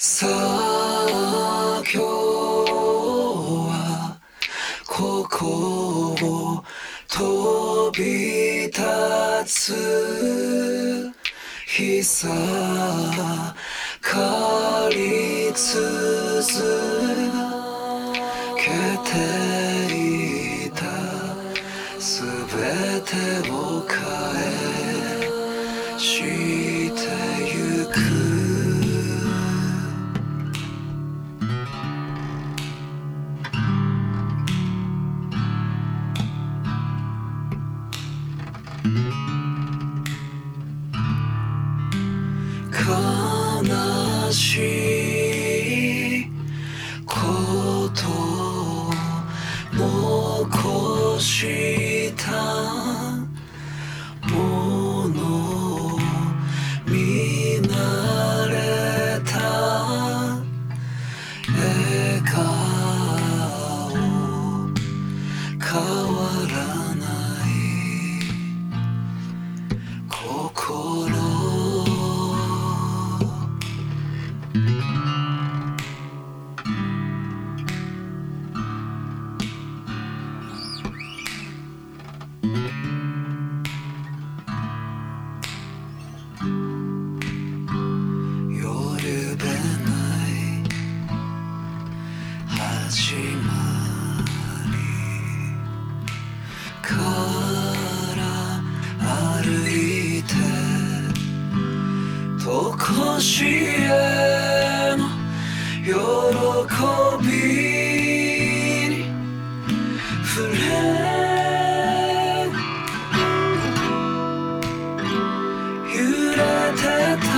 さあ今日はここを飛び立つ日さかり続けていたすべてを返してゆく悲しいこと残したもの見慣れた笑顔変わらない心始まりから歩いてとこしえの喜びに触れ揺れてた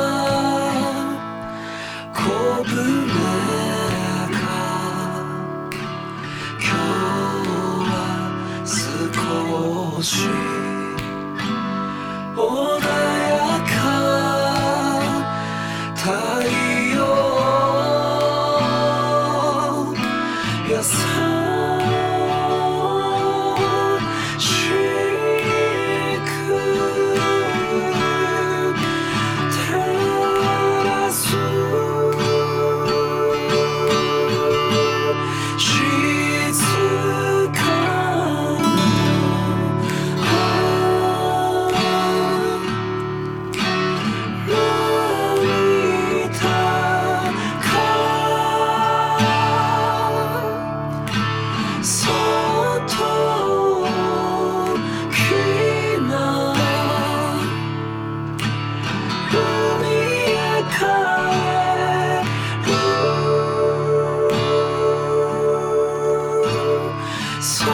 小舟少し穏やか太陽優しく照らす静かSo